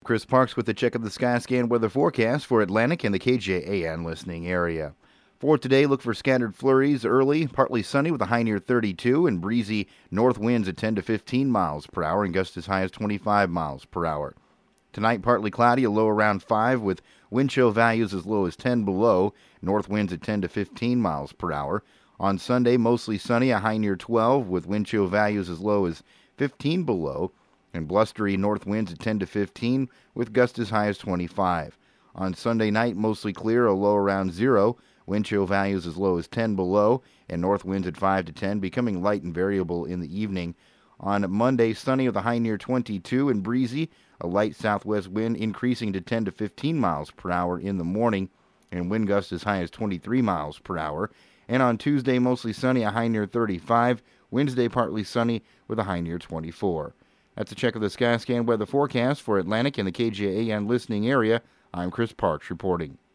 Chris Parks with the check of the Skyscan weather forecast for Atlantic and the KJAN listening area. For today, look for scattered flurries early, partly sunny with a high near 32 and breezy north winds at 10 to 15 miles per hour and gusts as high as 25 miles per hour. Tonight, partly cloudy, a low around 5 with wind chill values as low as 10 below, north winds at 10 to 15 miles per hour. On Sunday, mostly sunny, a high near 12 with wind chill values as low as 15 below, and blustery north winds at 10 to 15 with gusts as high as 25. On Sunday night, mostly clear, a low around 0, wind chill values as low as 10 below, and north winds at 5 to 10, becoming light and variable in the evening. On Monday, sunny with a high near 22 and breezy, a light southwest wind increasing to 10 to 15 miles per hour in the morning, and wind gusts as high as 23 miles per hour. And on Tuesday, mostly sunny, a high near 35, Wednesday partly sunny with a high near 24. That's a check of the Skyscan weather forecast for Atlantic and the KJAN listening area. I'm Chris Parks reporting.